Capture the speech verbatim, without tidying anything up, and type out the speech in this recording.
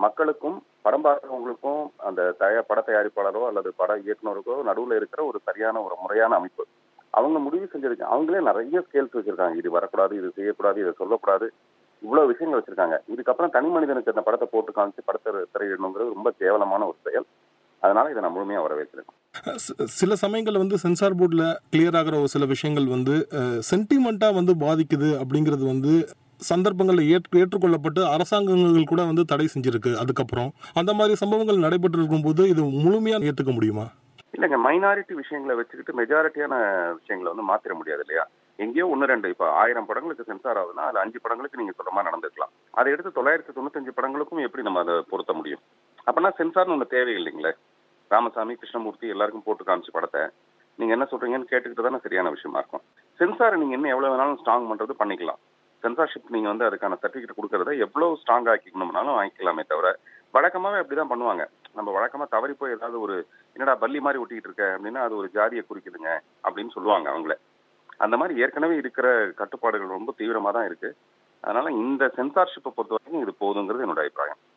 மக்களுக்கும் படம் பார்க்கிறவங்களுக்கும் அந்த தயா பட தயாரிப்பாளரோ அல்லது பட இயக்குனருக்கோ நடுவில் இருக்கிற ஒரு சரியான ஒரு முறையான அமைப்பு. அவங்க முடிவு செஞ்சிருக்காங்க. அவங்களே நிறைய ஸ்கேல்ஸ் வச்சிருக்காங்க. இது வரக்கூடாது, இது செய்யக்கூடாது, இதை சொல்லக்கூடாது, இவ்வளவு விஷயங்கள் வச்சிருக்காங்க. இதுக்கப்புறம் தனி மனிதனுக்கு அந்த படத்தை போட்டு காமிச்சு படத்தை திரையிடணுங்கிறது ரொம்ப கேவலமான ஒரு செயல். அதனால இதை நான் முழுமையா வரவேற்கிறேன். சில சமயங்கள்ல வந்து சென்சார் போர்டுல கிளியர் ஆகிற ஒரு சில விஷயங்கள் வந்து சென்டிமெண்டா வந்து பாதிக்குது அப்படிங்கிறது வந்து சந்தர்ப்பங்களில் ஏற்று ஏற்றுக்கொள்ளப்பட்டு அரசாங்கங்கள் கூட வந்து தடை செஞ்சிருக்கு. அதுக்கப்புறம் அந்த மாதிரி சம்பவங்கள் நடைபெற்று இருக்கும் போது இது முழுமையா ஏற்றுக்க முடியுமா? இல்லைங்க, மைனாரிட்டி விஷயங்களை வச்சுக்கிட்டு மெஜாரிட்டியான விஷயங்களை வந்து மாத்திர முடியாது இல்லையா? எங்கேயோ ஒன்று ரெண்டு இப்போ ஆயிரம் படங்களுக்கு சென்சார் ஆகுதுன்னா அது அஞ்சு படங்களுக்கு நீங்க சொல்ற மாதிரி நடந்துக்கலாம். அதை எடுத்து தொள்ளாயிரத்தி தொண்ணூத்தஞ்சு படங்களுக்கும் எப்படி நம்ம அதை பொருத்த முடியும்? அப்படின்னா சென்சார்னு ஒன்று தேவை இல்லைங்களே. ராமசாமி, கிருஷ்ணமூர்த்தி எல்லாருக்கும் போட்டு காமிச்சு படத்தை நீங்க என்ன சொல்றீங்கன்னு கேட்டுக்கிட்டு தானே சரியான விஷயமா இருக்கும். சென்சாரை நீங்க இன்னும் எவ்வளவு வேணாலும் ஸ்ட்ராங் பண்றது பண்ணிக்கலாம். சென்சார்ஷிப் நீங்க வந்து அதுக்கான சர்டிபிகேட் கொடுக்கறத எவ்வளவு ஸ்ட்ராங் ஆக்கிக்கணும்னாலும் வாங்கிக்கலாமே தவிர, வழக்கமாவே அப்படிதான் பண்ணுவாங்க. நம்ம வழக்கமா தவறி போய் ஏதாவது ஒரு என்னடா பள்ளி மாதிரி ஒட்டிக்கிட்டு இருக்க அப்படின்னா அது ஒரு ஜாதியை குறிக்குதுங்க அப்படின்னு சொல்லுவாங்க அவங்கள. அந்த மாதிரி ஏற்கனவே இருக்கிற கட்டுப்பாடுகள் ரொம்ப தீவிரமா தான் இருக்கு. அதனால இந்த சென்சார்ஷிப்பை பொறுத்த வரைக்கும் இது போதுங்கிறது என்னோட அபிப்பிராயம்.